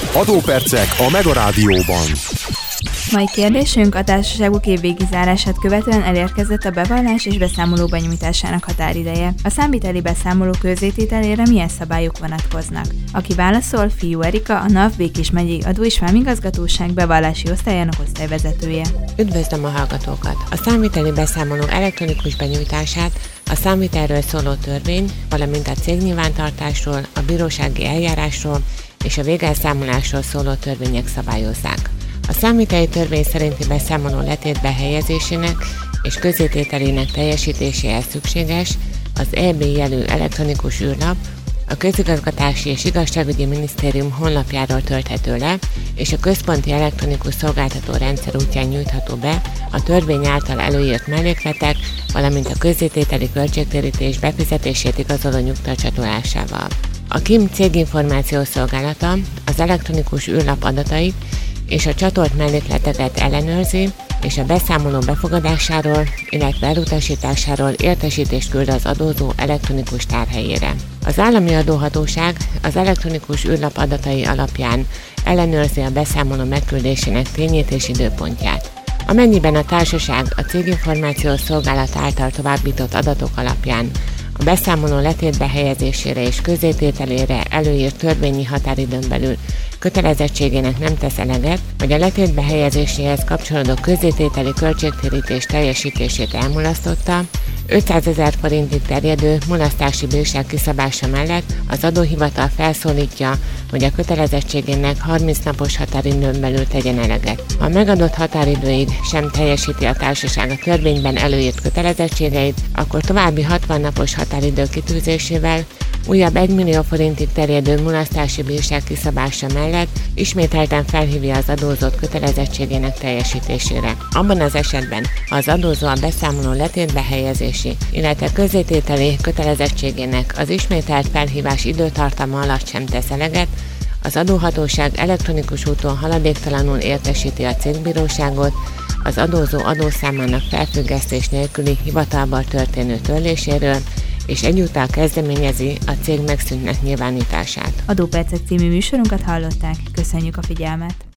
Adópercek a Mega Rádióban. Mai kérdésünk: a társaságok évvégi zárását követően elérkezett a bevallás és beszámoló benyújtásának határideje. A számviteli beszámoló közzétételére milyen szabályok vonatkoznak? Aki válaszol, Fiú Erika, a NAV Békés megyei adó- és vámigazgatóság bevallási osztályának osztályvezetője. Üdvözlöm a hallgatókat! A számviteli beszámoló elektronikus benyújtását a számvitelről szóló törvény, valamint a cégnyilvántartásról, a bírósági eljárásról és a végelszámolásról szóló törvények szabályozzák. A számviteli törvény szerinti beszámoló letétbe helyezésének és közzétételének teljesítéséhez szükséges az EB jelű elektronikus űrlap, a Közigazgatási és Igazságügyi Minisztérium honlapjáról tölthető le, és a Központi Elektronikus Szolgáltató Rendszer útján nyújtható be a törvény által előírt mellékletek, valamint a közzétételi költségtérítés befizetését igazoló nyugta csatolásával. A KIM céginformációs szolgálata az elektronikus űrlap adatait és a csatolt mellékleteket ellenőrzi, és a beszámoló befogadásáról, illetve elutasításáról értesítést küld az adózó elektronikus tárhelyére. Az állami adóhatóság az elektronikus űrlap adatai alapján ellenőrzi a beszámoló megküldésének tényét és időpontját. Amennyiben a társaság a céginformációs szolgálat által továbbított adatok alapján a beszámoló letétbe helyezésére és közzétételére előírt törvényi határidőn belül kötelezettségének nem tesz eleget, vagy a letétbe helyezéséhez kapcsolódó közzétételi költségtérítés teljesítését elmulasztotta, 500 000 forintig terjedő mulasztási bírság kiszabása mellett az adóhivatal felszólítja, hogy a kötelezettségének 30 napos határidőn belül tegyen eleget. Ha a megadott határidőig sem teljesíti a társaság a törvényben előírt kötelezettségeit, akkor további 60 napos határidő kitűzésével újabb 1 millió forintig terjedő mulasztási bírság kiszabása mellett ismételten felhívja az adózót kötelezettségének teljesítésére. Abban az esetben, ha az adózó a beszámoló letétbe helyezési, illetve közzétételi kötelezettségének az ismételt felhívás időtartama alatt sem tesz eleget, az adóhatóság elektronikus úton haladéktalanul értesíti a cégbíróságot az adózó adószámának felfüggesztés nélküli hivatalban történő törléséről, és egyúttal kezdeményezi a cég megszűntnek nyilvánítását. Adópercek című műsorunkat hallották. Köszönjük a figyelmet!